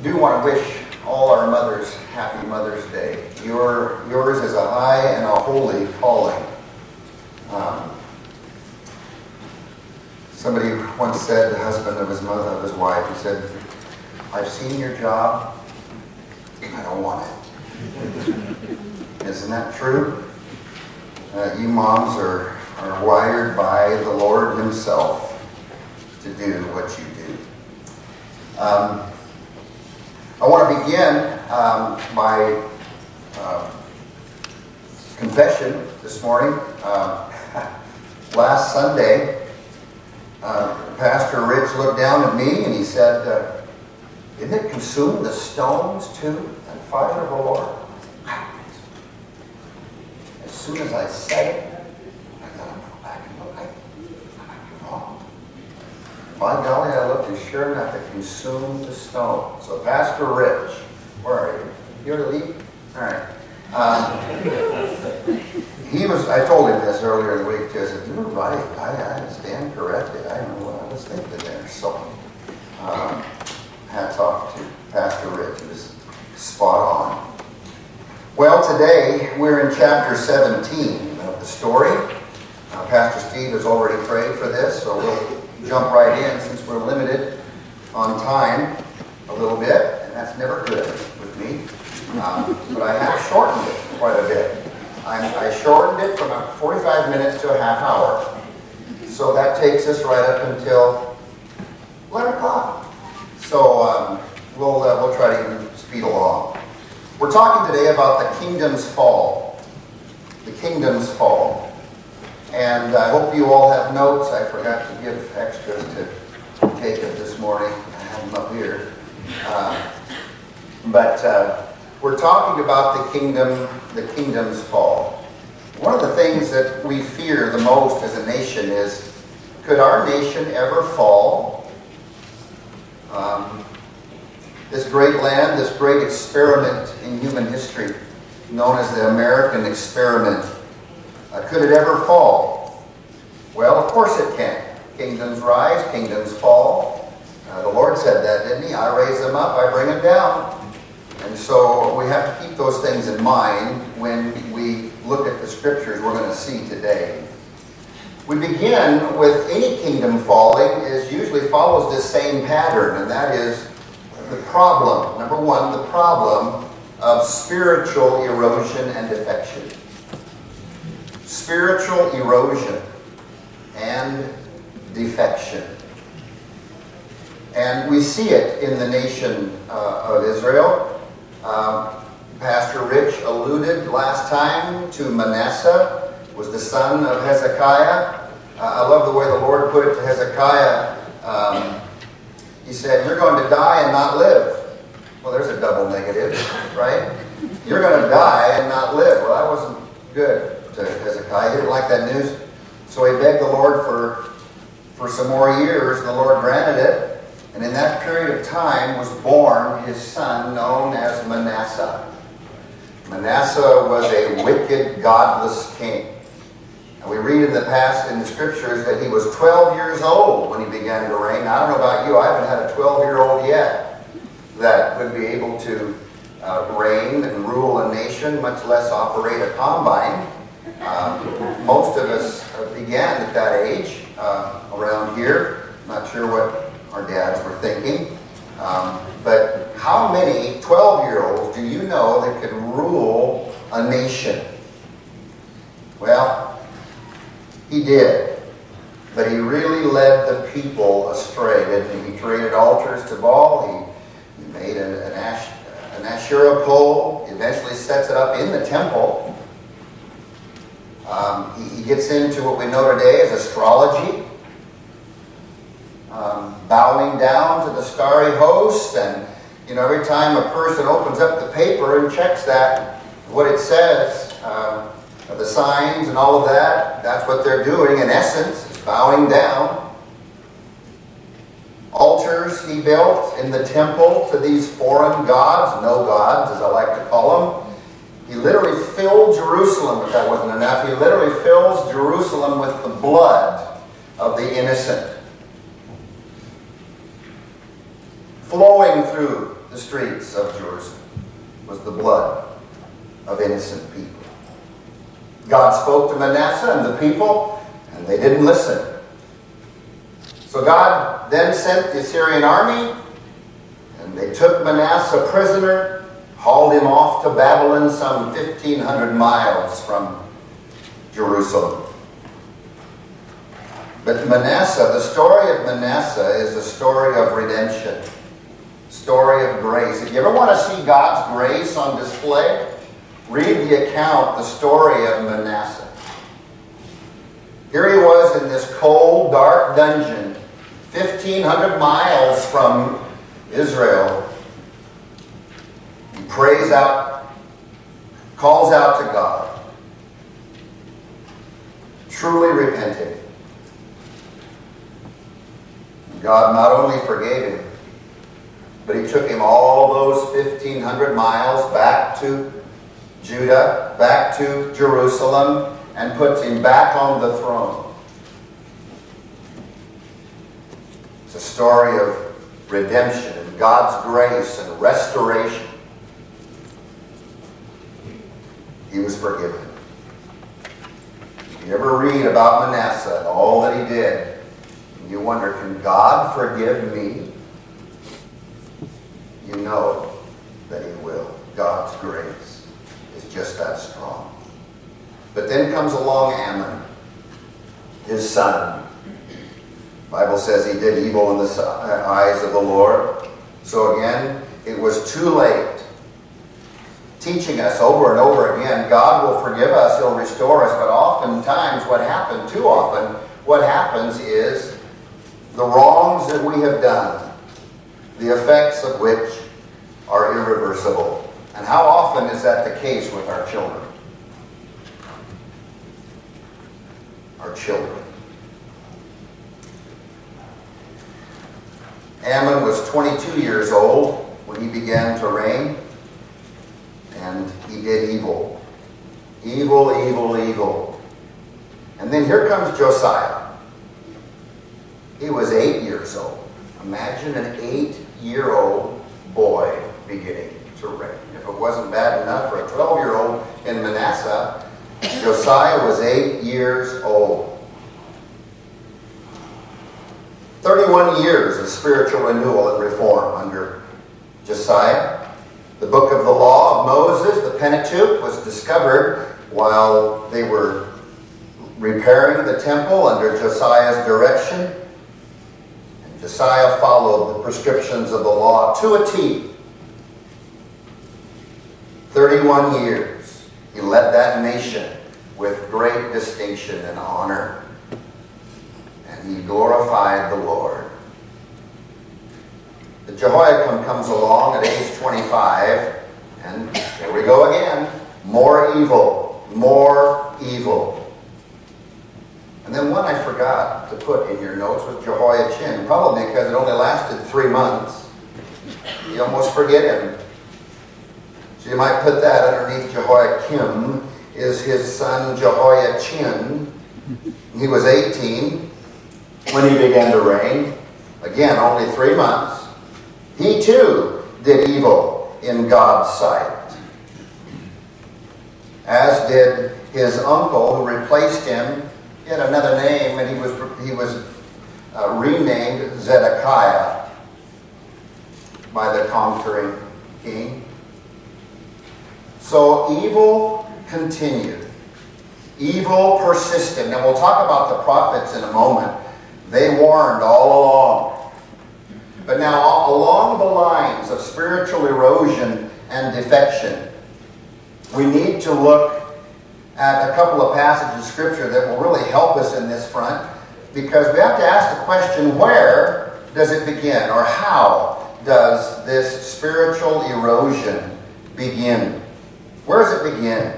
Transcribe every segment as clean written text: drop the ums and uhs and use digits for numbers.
do want to wish all our mothers happy Mother's Day. Yours is a high and a holy calling. Somebody once said, the husband of his wife, he said, "I've seen your job, I don't want it." Isn't that true? You moms are wired by the Lord Himself to do what you do. I want to begin by confession this morning. Last Sunday, Pastor Rich looked down at me and he said, "Didn't it consume the stones too, that fire of the Lord?" As soon as I said it, I thought, I'm going back and look. I might be wrong. By golly, I looked, and sure enough, it consumed the stone. So Pastor Rich, where are you? You here to leave? All right. I told him this earlier in the week too. I said, "You were right. I stand corrected. I don't know what I was thinking there." So, hats off to Pastor Rich. He was spot on. Well, today we're in chapter 17 of the story. Pastor Steve has already prayed for this, so we'll jump right in since we're limited on time a little bit, and that's never good with me. But I have shortened it quite a bit. I shortened it from 45 minutes to a half hour. So that takes us right up until 11 o'clock. So we'll try to even speed along. We're talking today about the kingdom's fall. The kingdom's fall. And I hope you all have notes. I forgot to give extras to Jacob this morning. I have them up here. But we're talking about the kingdom's fall. One of the things that we fear the most as a nation is, could our nation ever fall? This great land, this great experiment in human history, known as the American experiment, could it ever fall? Well, of course it can. Kingdoms rise, kingdoms fall. The Lord said that, didn't He? I raise them up, I bring them down. And so we have to keep those things in mind when we look at the scriptures we're going to see today. We begin with any kingdom falling is usually follows this same pattern, and that is the problem. Number one, the problem of spiritual erosion and defection. Spiritual erosion and defection. And we see it in the nation of Israel. Pastor Rich alluded last time to Manasseh, was the son of Hezekiah. I love the way the Lord put it to Hezekiah. He said, "You're going to die and not live." Well, there's a double negative, right? You're going to die and not live. Well, that wasn't good to Hezekiah. He didn't like that news. So he begged the Lord for some more years, and the Lord granted it. And in that period of time was born his son, known as Manasseh. Manasseh was a wicked, godless king. And we read in the scriptures that he was 12 years old when he began to reign. I don't know about you, I haven't had a 12-year-old yet that would be able to reign and rule a nation, much less operate a combine. Most of us began at that age around here. Not sure what our dads were thinking. But how many 12-year-olds do you know that could rule a nation? Well, he did. But he really led the people astray, didn't he? He created altars to Baal. He made an Asherah pole. He eventually sets it up in the temple. He gets into what we know today as astrology. Bowing down to the starry host, and every time a person opens up the paper and checks that, what it says, the signs and all of that, that's what they're doing in essence, is bowing down. Altars he built in the temple to these foreign gods, no gods as I like to call them. He literally filled Jerusalem, if that wasn't enough, he literally fills Jerusalem with the blood of the innocent, flowing through the streets of Jerusalem was the blood of innocent people. God spoke to Manasseh and the people, and they didn't listen. So God then sent the Assyrian army, and they took Manasseh prisoner, hauled him off to Babylon, some 1,500 miles from Jerusalem. But Manasseh, the story of Manasseh is a story of redemption, story of grace. If you ever want to see God's grace on display, read the account, the story of Manasseh. Here he was in this cold, dark dungeon, 1,500 miles from Israel. He prays out, calls out to God, truly repenting. God not only forgave him, but he took him all those 1,500 miles back to Judah, back to Jerusalem, and puts him back on the throne. It's a story of redemption and God's grace and restoration. He was forgiven. If you ever read about Manasseh and all that he did, and you wonder, can God forgive me? You know that he will. God's grace is just that strong. But then comes along Ammon, his son. The Bible says he did evil in the eyes of the Lord. So again, it was too late. Teaching us over and over again, God will forgive us, he'll restore us, but oftentimes too often, what happens is the wrongs that we have done, the effects of which are irreversible. And how often is that the case with our children? Our children. Ammon was 22 years old when he began to reign, and he did evil. Evil, evil, evil. And then here comes Josiah. He was 8 years old. Imagine an 8-year-old boy beginning to reign. If it wasn't bad enough for a 12-year-old in Manasseh, Josiah was 8 years old. 31 years of spiritual renewal and reform under Josiah. The book of the law of Moses, the Pentateuch, was discovered while they were repairing the temple under Josiah's direction. And Josiah followed the prescriptions of the law to a T. 31 years. He led that nation with great distinction and honor. And he glorified the Lord. But Jehoiakim comes along at age 25, and here we go again. More evil, more evil. And then one I forgot to put in your notes was Jehoiachin, probably because it only lasted 3 months. You almost forget him. So you might put that underneath Jehoiakim, is his son Jehoiachin. He was 18 when he began to reign. Again, only 3 months. He too did evil in God's sight, as did his uncle who replaced him. He had another name, and he was renamed Zedekiah by the conquering king. So evil continued. Evil persisted. Now we'll talk about the prophets in a moment. They warned all along. But now along the lines of spiritual erosion and defection, we need to look at a couple of passages of Scripture that will really help us in this front, because we have to ask the question, where does it begin, or how does this spiritual erosion begin? Where does it begin?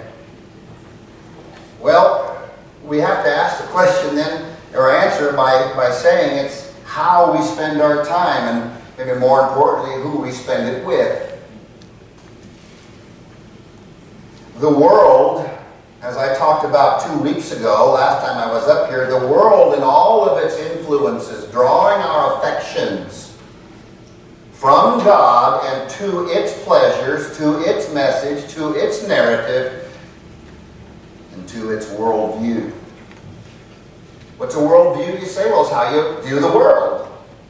Well, we have to ask the question then, or answer by saying it's how we spend our time, and maybe more importantly, who we spend it with. The world, as I talked about 2 weeks ago, last time I was up here, the world and all of its influences drawing our affections from God and to its pleasures, to its message, to its narrative, and to its worldview. What's a worldview, you say? Well, it's how you view the world.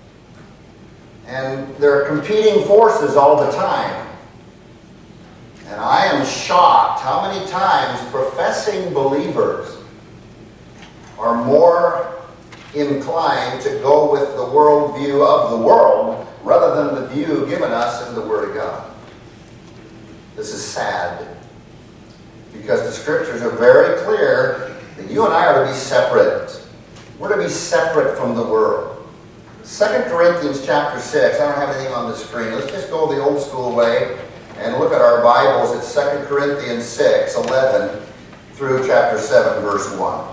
And there are competing forces all the time. And I am shocked how many times professing believers are more inclined to go with the worldview of the world rather than the view given us in the Word of God. This is sad, because the Scriptures are very clear that you and I are to be separate. We're to be separate from the world. 2 Corinthians chapter 6, I don't have anything on the screen. Let's just go the old school way and look at our Bibles at 2 Corinthians 6, 11 through chapter 7, verse 1.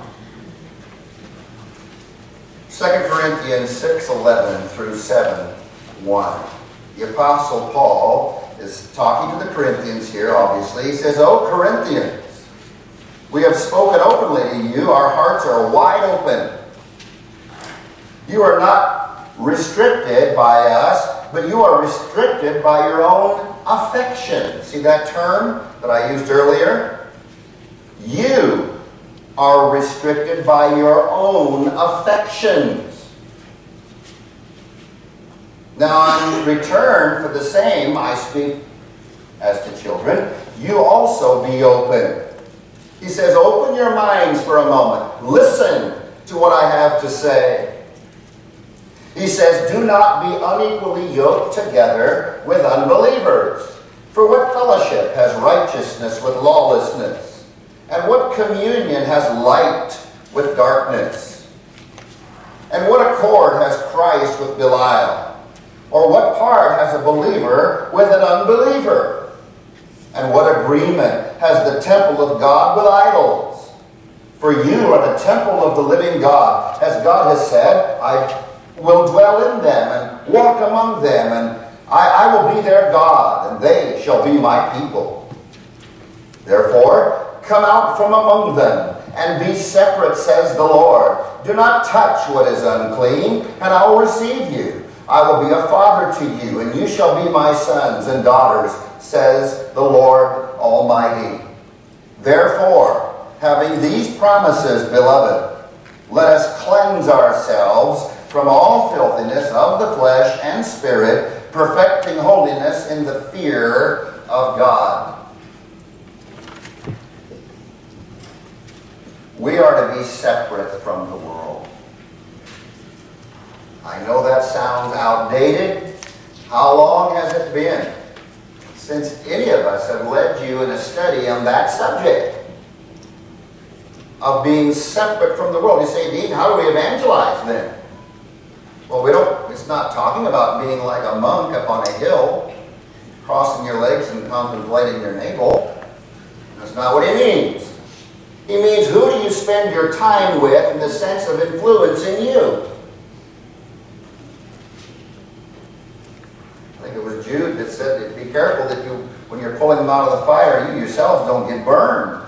2 Corinthians 6, 11 through 7, 1. The Apostle Paul is talking to the Corinthians here, obviously. He says, "O Corinthians, we have spoken openly to you. Our hearts are wide open. You are not restricted by us, but you are restricted by your own affection." See that term that I used earlier? You are restricted by your own affections. Now, in return for the same, I speak as to children, you also be open. He says, open your minds for a moment. Listen to what I have to say. He says, do not be unequally yoked together with unbelievers. For what fellowship has righteousness with lawlessness? And what communion has light with darkness? And what accord has Christ with Belial? Or what part has a believer with an unbeliever? And what agreement has the temple of God with idols? For you are the temple of the living God. As God has said, I will dwell in them and walk among them, and I will be their God, and they shall be my people. Therefore, come out from among them, and be separate, says the Lord. Do not touch what is unclean, and I will receive you. I will be a father to you, and you shall be my sons and daughters, says the Lord Almighty. Therefore, having these promises, beloved, let us cleanse ourselves from all filthiness of the flesh and spirit, perfecting holiness in the fear of God. We are to be separate from the world. I know that sounds outdated. How long has it been since any of us have led you in a study on that subject of being separate from the world? You say, Dean, how do we evangelize then? Well, it's not talking about being like a monk up on a hill, crossing your legs and contemplating your navel. That's not what he means. He means, who do you spend your time with in the sense of influencing you? I think it was Jude that said, be careful that you, when you're pulling them out of the fire, you yourselves don't get burned.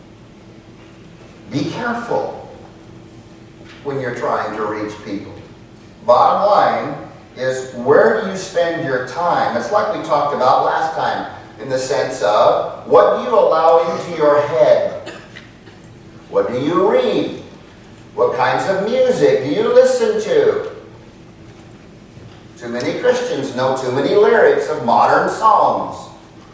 Be careful when you're trying to reach people. Bottom line is, where do you spend your time? It's like we talked about last time, in the sense of, what do you allow into your head? What do you read? What kinds of music do you listen to? Too many Christians know too many lyrics of modern songs.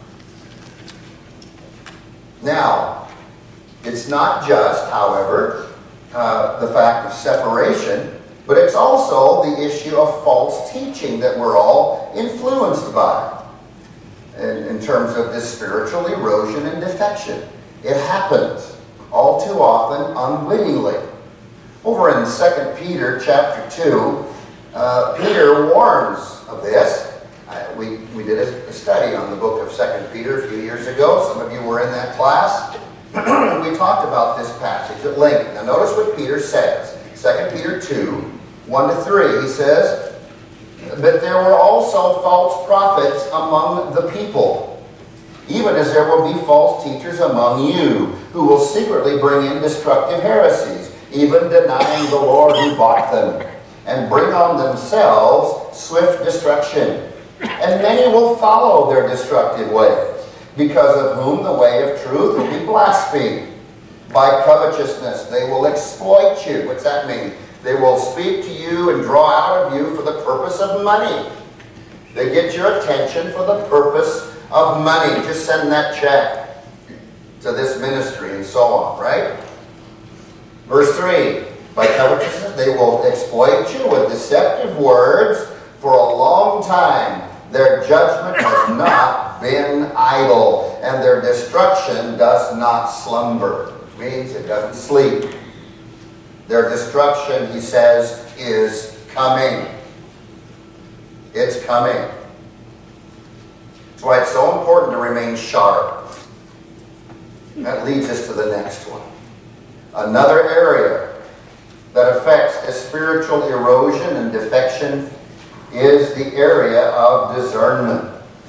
Now, it's not just, however, the fact of separation, but it's also the issue of false teaching that we're all influenced by in terms of this spiritual erosion and defection. It happens all too often unwittingly. Over in 2 Peter chapter 2, Peter warns of this. We did a study on the book of 2 Peter a few years ago. Some of you were in that class. We talked about this passage at length. Now notice what Peter says. 2 Peter 2, 1-3, he says, but there were also false prophets among the people, even as there will be false teachers among you, who will secretly bring in destructive heresies, even denying the Lord who bought them, and bring on themselves swift destruction. and many will follow their destructive ways, because of whom the way of truth will be blasphemed. By covetousness they will exploit you. What's that mean? They will speak to you and draw out of you for the purpose of money. They get your attention for the purpose of money. Just send that check to this ministry and so on, right? Verse 3, by covetousness they will exploit you with deceptive words for a long time. Their judgment has not been idle, and their destruction does not slumber. It means it doesn't sleep. Their destruction, he says, is coming. It's coming. That's why it's so important to remain sharp. That leads us to the next one. Another area that affects a spiritual erosion and defection is the area of discernment.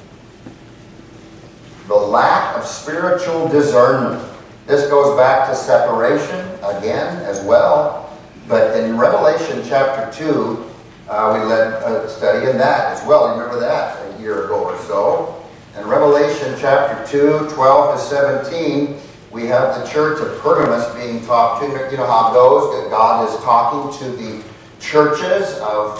The lack of spiritual discernment. This goes back to separation again as well. But in Revelation chapter 2, we led a study in that as well. Remember that a year ago or so. In Revelation chapter 2, 12 to 17, we have the church of Pergamos being talked to. You know how it goes, that God is talking to the churches of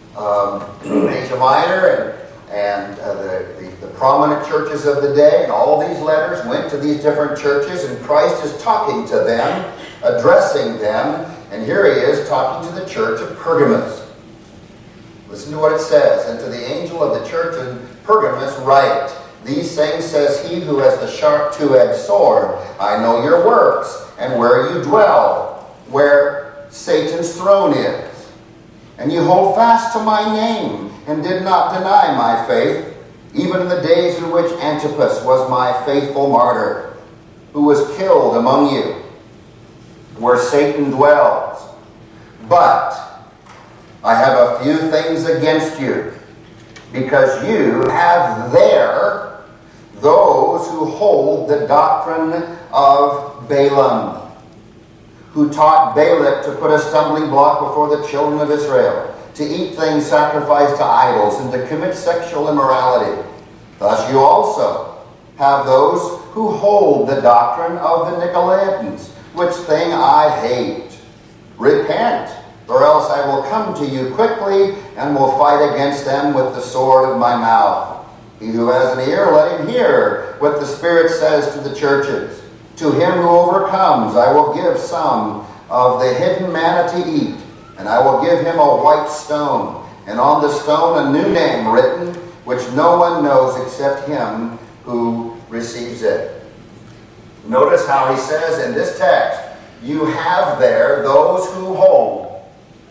Asia Minor and the prominent churches of the day. And all these letters went to these different churches, and Christ is talking to them, addressing them. And here he is talking to the church of Pergamos. Listen to what it says. And to the angel of the church in Pergamos write, these things says he who has the sharp two-edged sword. I know your works, and where you dwell, where Satan's throne is. And you hold fast to my name, and did not deny my faith, even in the days in which Antipas was my faithful martyr, who was killed among you, where Satan dwells. But I have a few things against you, because you have there those who hold the doctrine of Balaam, who taught Balak to put a stumbling block before the children of Israel, to eat things sacrificed to idols, and to commit sexual immorality. Thus you also have those who hold the doctrine of the Nicolaitans, which thing I hate. Repent, or else I will come to you quickly, and will fight against them with the sword of my mouth. He who has an ear, let him hear what the Spirit says to the churches. To him who overcomes, I will give some of the hidden manna to eat, and I will give him a white stone, and on the stone a new name written, which no one knows except him who receives it. Notice how he says in this text, you have there those who hold.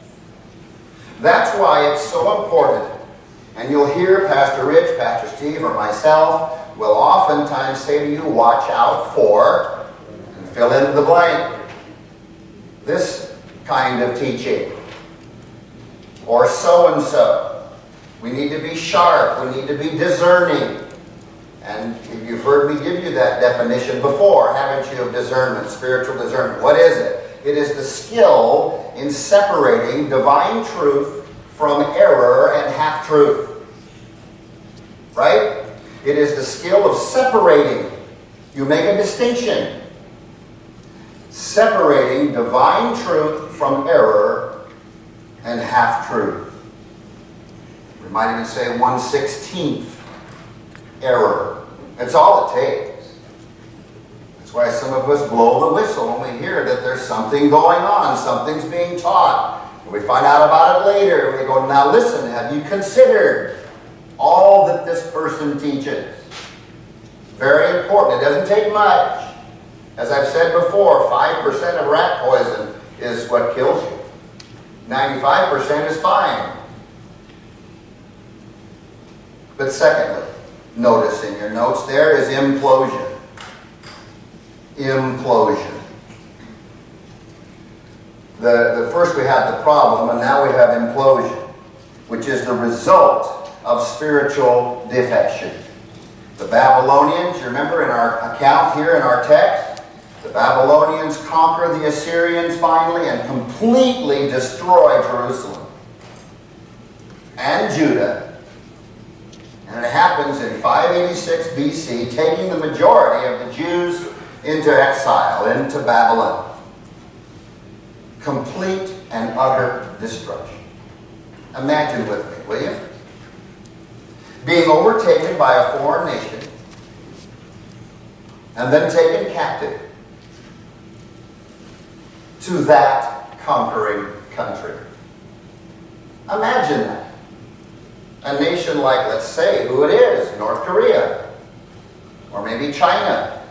That's why it's so important. And you'll hear Pastor Rich, Pastor Steve, or myself will oftentimes say to you, watch out for, and fill in the blank, this kind of teaching. Or so-and-so. We need to be sharp. We need to be discerning. And you've heard me give you that definition before, haven't you, of discernment, spiritual discernment. What is it? It is the skill in separating divine truth from error and half-truth. Right? It is the skill of separating. You make a distinction. Separating divine truth from error and half-truth. We might even say 1/16 error. That's all it takes. That's why some of us blow the whistle when we hear that there's something going on, something's being taught. We find out about it later. We go, now listen, have you considered all that this person teaches? Very important. It doesn't take much. As I've said before, 5% of rat poison is what kills you. 95% is fine. But secondly, notice in your notes there is implosion. Implosion. The first we had the problem, and now we have implosion, which is the result of spiritual defection. The Babylonians, you remember in our account here in our text, the Babylonians conquer the Assyrians finally and completely destroy Jerusalem and Judah. And it happens in 586 BC, taking the majority of the Jews into exile, into Babylon. Complete and utter destruction. Imagine with me, will you? Being overtaken by a foreign nation and then taken captive to that conquering country. Imagine that. A nation like, let's say, who it is, North Korea, or maybe China,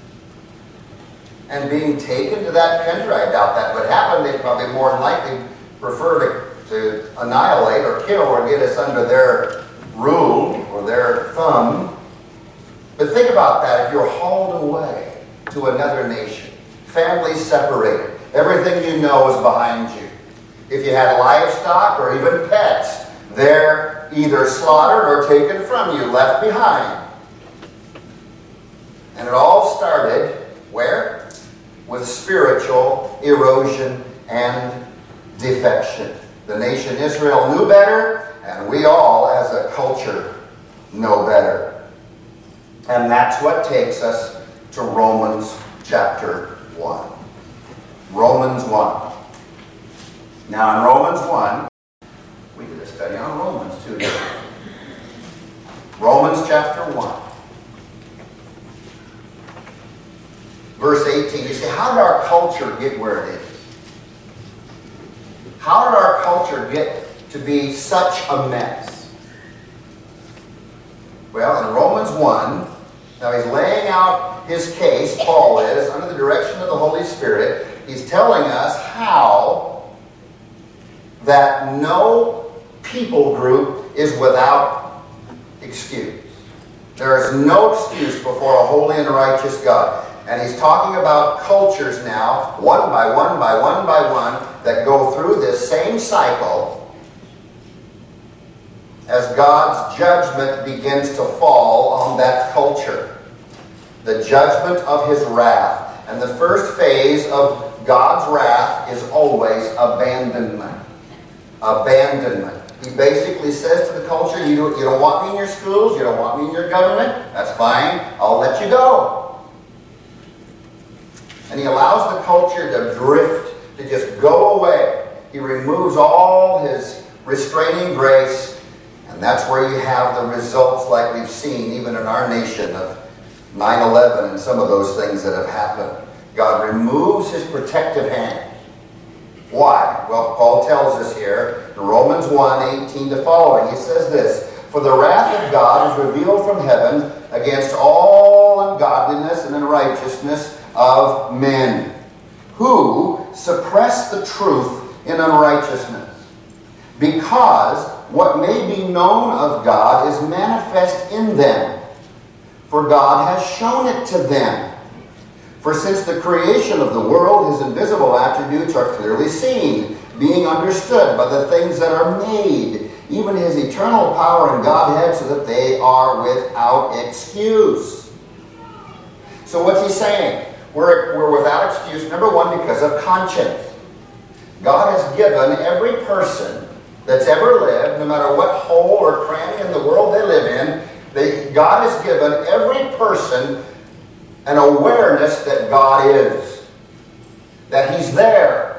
and being taken to that country. I doubt that would happen. They'd probably more than likely prefer to annihilate or kill or get us under their rule or their thumb. But think about that. If you're hauled away to another nation, families separated, everything you know is behind you. If you had livestock or even pets, they're either slaughtered or taken from you, left behind. And it all started where? With spiritual erosion and defection. The nation Israel knew better, and we all as a culture know better. And that's what takes us to Romans chapter 1. Romans 1. Now in Romans 1, we did a study on Romans too, didn't we? Romans chapter 1. Verse 18. You say, how did our culture get where it is? How did our culture get to be such a mess? Well, in Romans 1, now he's laying out his case, Paul is, under the direction of the Holy Spirit. He's telling us how that no people group is without excuse. There is no excuse before a holy and righteous God. And he's talking about cultures now, one by one by one by one, that go through this same cycle as God's judgment begins to fall on that culture. The judgment of his wrath. And the first phase of God's wrath is always abandonment. Abandonment. He basically says to the culture, you don't want me in your schools, you don't want me in your government, that's fine, I'll let you go. And he allows the culture to drift, to just go away. He removes all his restraining grace, and that's where you have the results like we've seen even in our nation of 9/11 and some of those things that have happened. God removes his protective hand. Why? Well, Paul tells us here in Romans 1:18 to following. He says this, for the wrath of God is revealed from heaven against all ungodliness and unrighteousness of men, who suppress the truth in unrighteousness, because what may be known of God is manifest in them, for God has shown it to them. For since the creation of the world, his invisible attributes are clearly seen, being understood by the things that are made, even his eternal power and Godhead, so that they are without excuse. So what's he saying? We're without excuse, number one, because of conscience. God has given every person that's ever lived, no matter what hole or cranny in the world they live in, God has given every person an awareness that God is, that he's there.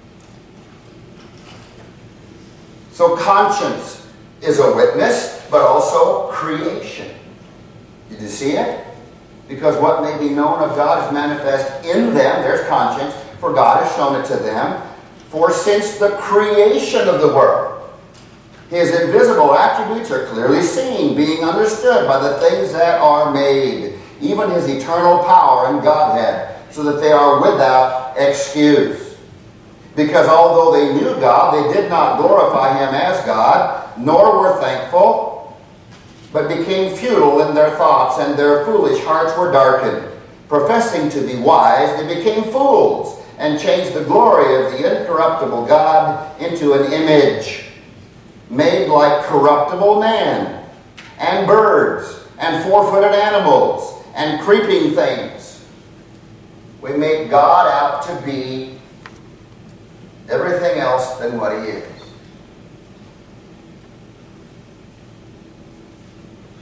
So conscience is a witness, but also creation. Did you see it? Because what may be known of God is manifest in them. There's conscience. For God has shown it to them. For since the creation of the world, his invisible attributes are clearly seen, being understood by the things that are made, even his eternal power and Godhead, so that they are without excuse. Because although they knew God, they did not glorify him as God, nor were thankful, but became futile in their thoughts, and their foolish hearts were darkened. Professing to be wise, they became fools, and changed the glory of the incorruptible God into an image made like corruptible man, and birds, and four-footed animals, and creeping things. We make God out to be everything else than what he is.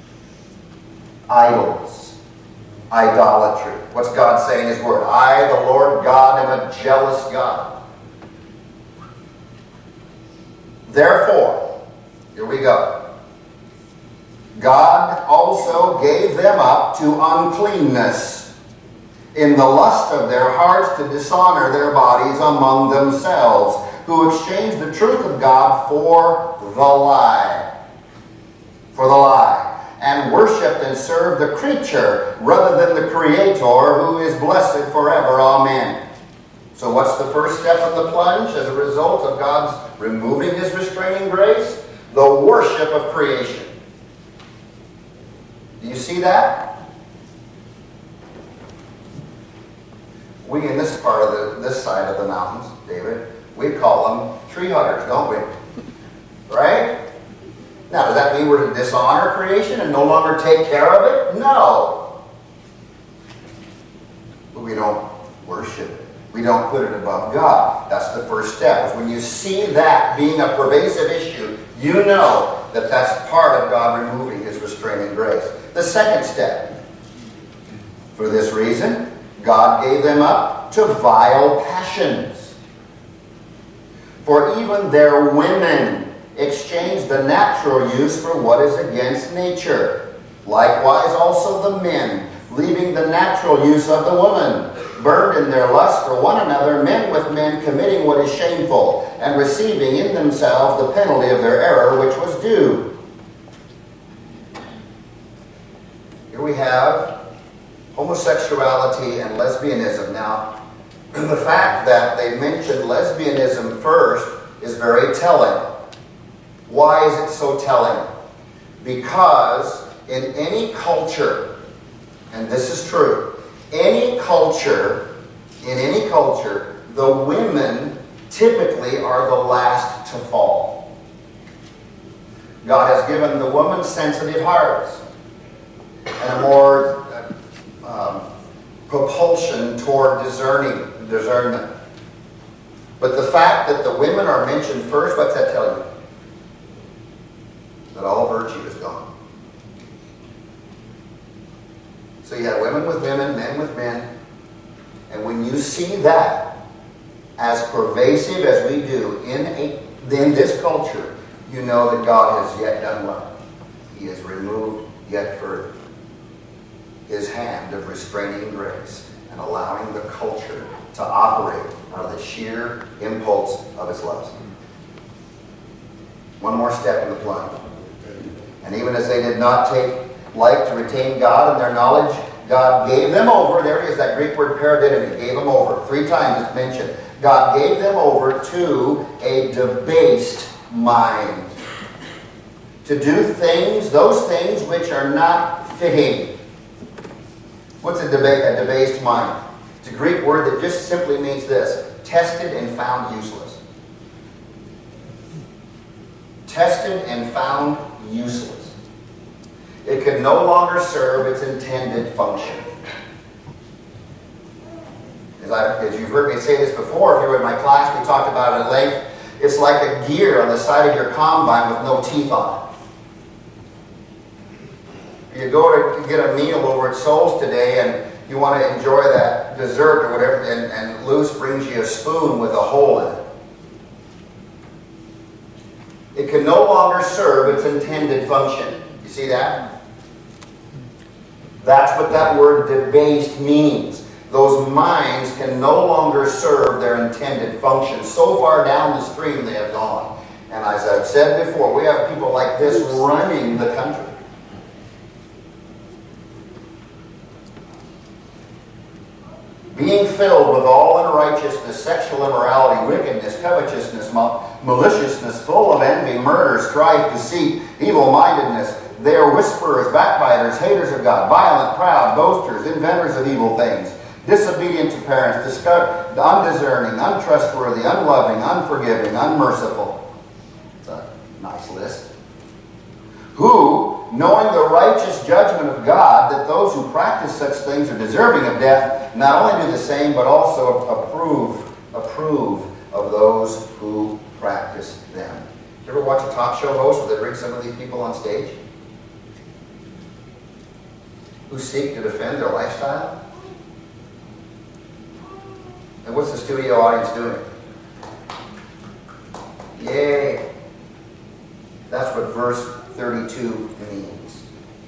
idols, idolatry. What's God saying in His Word? I, the Lord God, am a jealous God. Therefore, here we go. God also gave them up to uncleanness in the lust of their hearts to dishonor their bodies among themselves, who exchanged the truth of God for the lie. And worshipped and served the creature rather than the Creator, who is blessed forever. Amen. So what's the first step in the plunge as a result of God's removing His restraining grace? The worship of creation. Do you see that? We in this part of this side of the mountains, David, we call them tree huggers, don't we? Right? Now, does that mean we're to dishonor creation and no longer take care of it? No. But we don't worship it. We don't put it above God. That's the first step. Is when you see that being a pervasive issue, you know that that's part of God removing His restraining grace. The second step. For this reason, God gave them up to vile passions. For even their women exchanged the natural use for what is against nature. Likewise also the men, leaving the natural use of the woman, burned in their lust for one another, men with men committing what is shameful, and receiving in themselves the penalty of their error which was due. Here we have homosexuality and lesbianism. Now, the fact that they mentioned lesbianism first is very telling. Why is it so telling? Because in any culture, and this is true, in any culture, the women typically are the last to fall. God has given the woman sensitive hearts and a more propulsion toward discernment. But the fact that the women are mentioned first, what's that tell you? That all virtue is gone. So you have women with women, men with men. And when you see that as pervasive as we do in this culture, you know that God has yet done what? He has removed yet further His hand of restraining grace and allowing the culture to operate out of the sheer impulse of its lust. One more step in the plunge. And even as they did not like to retain God in their knowledge, God gave them over. There it is, that Greek word paradidomi, gave them over. 3 times it's mentioned. God gave them over to a debased mind. To do things, those things which are not fitting. What's a debased mind? It's a Greek word that just simply means this: tested and found useless. Tested and found useless. It could no longer serve its intended function. As you've heard me say this before, if you were in my class, we talked about it at length. It's like a gear on the side of your combine with no teeth on it. You go to get a meal over at Souls today and you want to enjoy that dessert or whatever, and Luce brings you a spoon with a hole in it. It can no longer serve its intended function. You see that? That's what that word debased means. Those minds can no longer serve their intended function. So far down the stream they have gone. And as I've said before, we have people like this running the country. Being filled with all unrighteousness, sexual immorality, wickedness, covetousness, maliciousness, full of envy, murder, strife, deceit, evil-mindedness. They are whisperers, backbiters, haters of God, violent, proud, boasters, inventors of evil things, disobedient to parents, undiscerning, untrustworthy, unloving, unforgiving, unmerciful. It's a nice list. Who, knowing the righteous judgment of God, that those who practice such things are deserving of death, not only do the same, but also approve of those who practice them. You ever watch a talk show host where they bring some of these people on stage? who seek to defend their lifestyle? And what's the studio audience doing? Yay! That's what verse 32 means.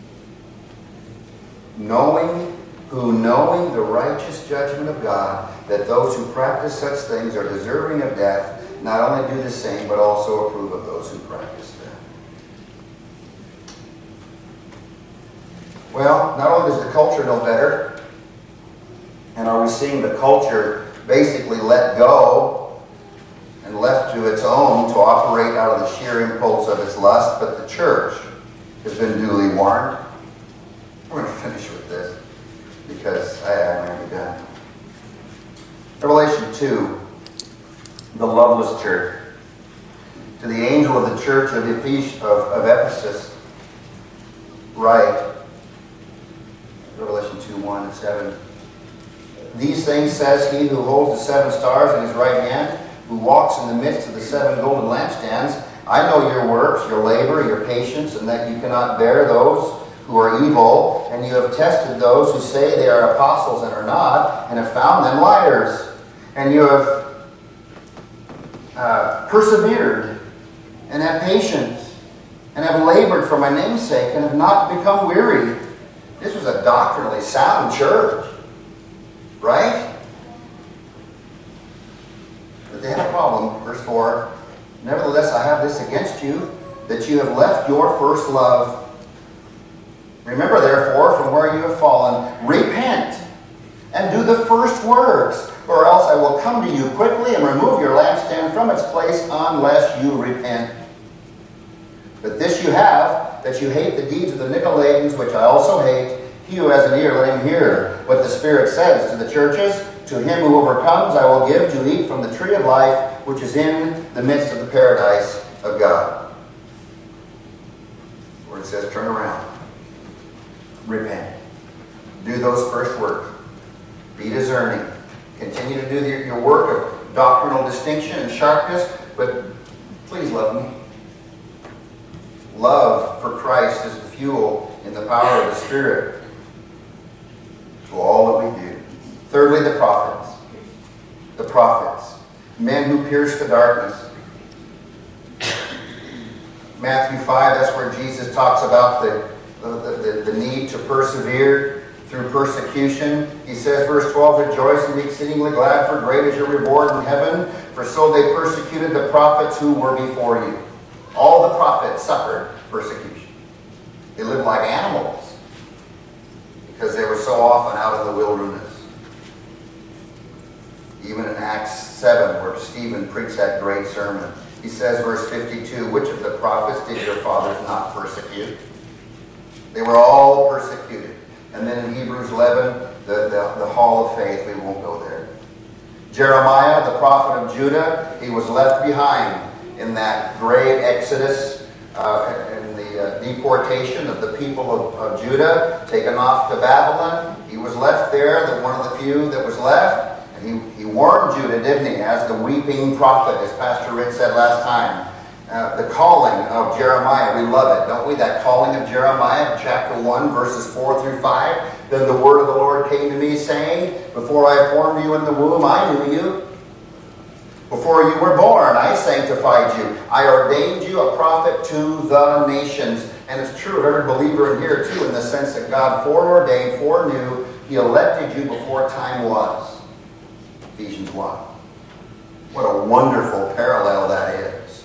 Knowing the righteous judgment of God, that those who practice such things are deserving of death, not only do the same, but also approve of those who practice them. Well, not only does the culture know better, and are we seeing the culture basically let go and left to its own to operate out of the sheer impulse of its lust, but the church has been duly warned. We're going to finish with this because I'm going to be done. Revelation 2, the loveless church. To the angel of the church of Ephesus, write, Revelation 2:1-7. These things says he who holds the 7 stars in his right hand, who walks in the midst of the 7 golden lampstands. I know your works, your labor, your patience, and that you cannot bear those who are evil, and you have tested those who say they are apostles and are not, and have found them liars. And you have persevered, and have patience, and have labored for my name's sake, and have not become weary. This was a doctrinally sound church, right? But they had a problem. Verse 4, nevertheless, I have this against you, that you have left your first love. Remember, therefore, from where you have fallen, repent, and do the first works, or else I will come to you quickly and remove your lampstand from its place unless you repent. But this you have, that you hate the deeds of the Nicolaitans, which I also hate. He who has an ear, let him hear what the Spirit says to the churches. To him who overcomes, I will give to eat from the tree of life, which is in the midst of the paradise of God. Where it says, turn around. Repent. Do those first works. Be discerning. Continue to do your work of doctrinal distinction and sharpness, but please love me. Love for Christ is the fuel in the power of the Spirit to all that we do. Thirdly, the prophets. The prophets. Men who pierce the darkness. Matthew 5, that's where Jesus talks about the need to persevere through persecution. He says, verse 12, rejoice and be exceedingly glad, for great is your reward in heaven, for so they persecuted the prophets who were before you. All the prophets suffered persecution. They lived like animals because they were so often out in the wilderness. Even in Acts 7, where Stephen preached that great sermon, he says, verse 52, which of the prophets did your fathers not persecute? They were all persecuted. And then in Hebrews 11, the hall of faith, we won't go there. Jeremiah, the prophet of Judah, he was left behind in that great exodus, in the deportation of the people of Judah, taken off to Babylon. He was left there, one of the few that was left. And he warned Judah, didn't he, as the weeping prophet, as Pastor Rich said last time. The calling of Jeremiah, we love it, don't we? That calling of Jeremiah, chapter 1, verses 4 through 5. Then the word of the Lord came to me, saying, before I formed you in the womb, I knew you. Before you were born, I sanctified you. I ordained you a prophet to the nations. And it's true of every believer in here, too, in the sense that God foreordained, foreknew, He elected you before time was. Ephesians 1. What a wonderful parallel that is.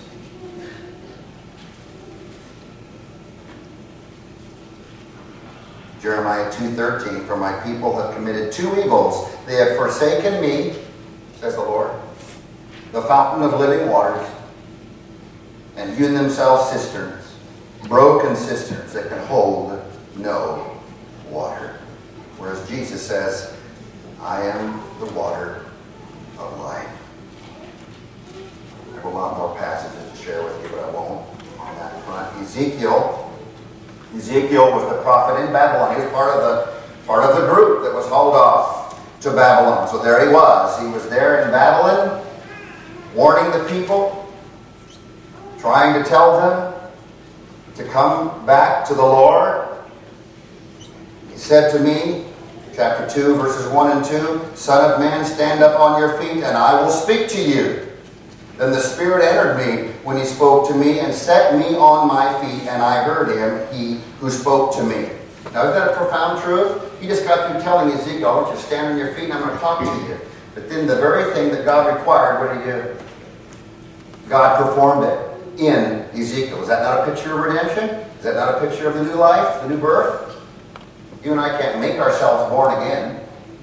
Jeremiah 2:13, for my people have committed 2 evils. They have forsaken me, says the Lord, the fountain of living waters, and hewn themselves cisterns, broken cisterns that can hold no water. Whereas Jesus says, I am the water of life. I have a lot more passages to share with you, but I won't on that front. Ezekiel was the prophet in Babylon. He was part of the group that was hauled off to Babylon. So there he was. He was there in Babylon, warning the people, trying to tell them to come back to the Lord. He said to me, chapter 2, verses 1 and 2, Son of man, stand up on your feet, and I will speak to you. Then the Spirit entered me when he spoke to me and set me on my feet, and I heard him, he who spoke to me. Now, isn't that a profound truth? He just got through telling Ezekiel, I want you to stand on your feet and I'm going to talk to you. But then the very thing that God required, what did he do? God performed it in Ezekiel. Is that not a picture of redemption? Is that not a picture of the new life, the new birth? You and I can't make ourselves born again.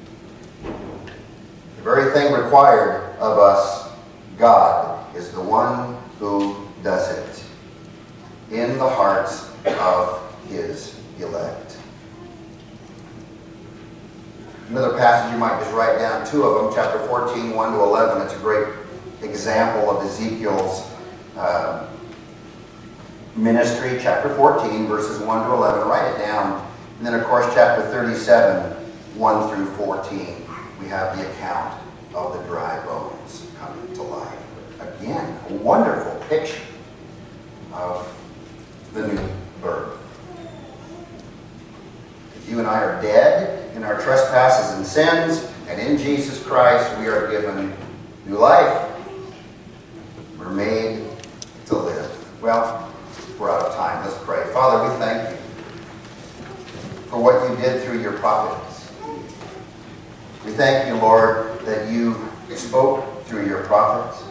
The very thing required of us, God is the one who does it in the hearts of his elect. Another passage you might just write down, two of them, chapter 14, 1 to 11. It's a great example of Ezekiel's ministry. Chapter 14, verses 1 to 11. Write it down. And then, of course, chapter 37, 1 through 14. We have the account of the dry bones coming to life. Again, a wonderful picture of the new birth. You and I are dead in our trespasses and sins, and in Jesus Christ we are given new life. We're made to live. Well, we're out of time. Let's pray. Father, we thank you for what you did through your prophets. We thank you, Lord, that you spoke through your prophets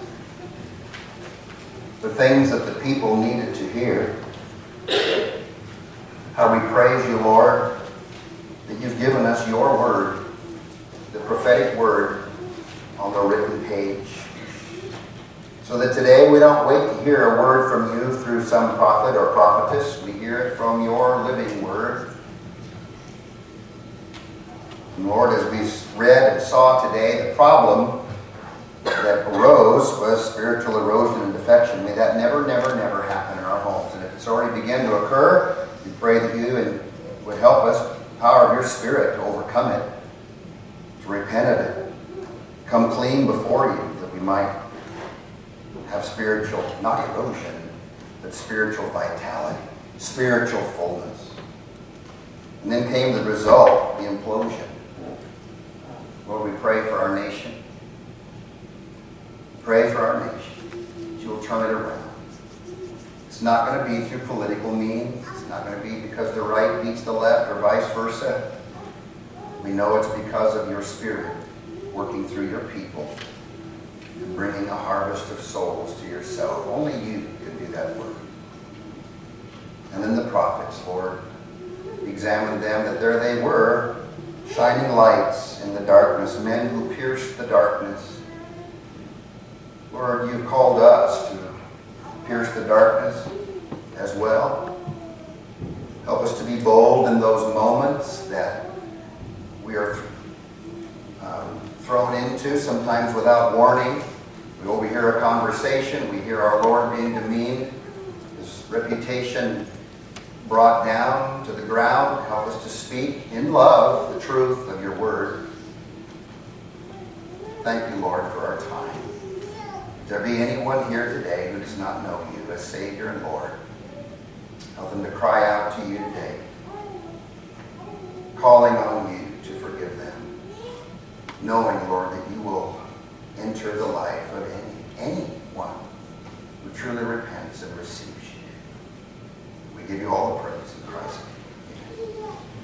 the things that the people needed to hear. How we praise you, Lord, that you've given us your word, the prophetic word on the written page. So that today we don't wait to hear a word from you through some prophet or prophetess. We hear it from your living word. And Lord, as we read and saw today, the problem that arose was spiritual erosion and defection. May that never, never, never happen in our homes. And if it's already begun to occur, we pray that you would help us, the power of your Spirit, to overcome it, to repent of it, come clean before you, that we might have spiritual, not erosion, but spiritual vitality, spiritual fullness. And then came the result, the implosion. Lord, we pray for our nation. Pray for our nation, that you'll turn it around. It's not going to be through political means. It's not going to be because the right beats the left or vice versa. We know it's because of your Spirit working through your people and bringing a harvest of souls to yourself. Only you can do that work. And then the prophets, Lord, examined them, that there they were, shining lights in the darkness, men who pierced the darkness. Lord, you've called us to pierce the darkness as well. Help us to be bold in those moments that we are thrown into, sometimes without warning. We overhear a conversation, we hear our Lord being demeaned, his reputation brought down to the ground. Help us to speak in love the truth of your word. Thank you, Lord, for our time. If there be anyone here today who does not know you as Savior and Lord, help them to cry out to you today, calling on you to forgive them, knowing, Lord, that you will enter the life of anyone who truly repents and receives you. We give you all